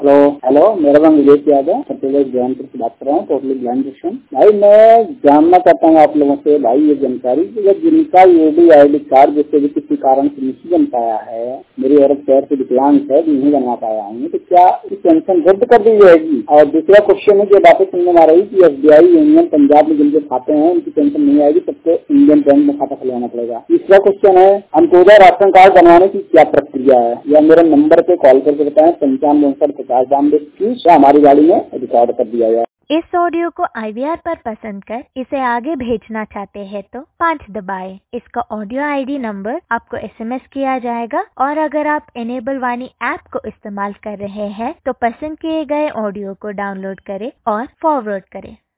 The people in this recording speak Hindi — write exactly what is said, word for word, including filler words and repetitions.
हेलो हेलो मेरा नाम विवेक यादव छत्तीसगढ़ जौनपुर से बात कर रहा हूँ, टोटली ब्लाइंड पर्सन। भाई मैं जानना चाहता हूँ आप लोगों से भाई ये जानकारी कि जब जिनका ईडी आईडी कार्ड जिससे भी किसी कारण से नहीं बन पाया है, मेरी औरत पैर से विकलांग है, नहीं बनवा पाया हूँ, तो क्या पेंशन रद्द कर दी जाएगी? और दूसरा क्वेश्चन है, जो बातें सुनने में आ रही की S B I union Punjab में जिनके खाते हैं उनकी पेंशन नहीं आएगी, सबको इंडियन बैंक में खाता खुलवाना पड़ेगा। तीसरा क्वेश्चन है, अंत्योदय राशन कार्ड बनवाने की क्या प्रक्रिया है, या मेरे नंबर पे कॉल करके बताएं पंचानवे उनसठ पचास बानवे इक्कीस, हमारी गाड़ी में रिकॉर्ड कर दिया जाए। इस ऑडियो को आई वी आर पर पसंद कर इसे आगे भेजना चाहते हैं तो पाँच दबाएं। इसका ऑडियो आई डी नंबर आपको एस एम एस किया जाएगा, और अगर आप इनेबल वाणी ऐप को इस्तेमाल कर रहे हैं तो पसंद किए गए ऑडियो को डाउनलोड करें और फॉरवर्ड करें।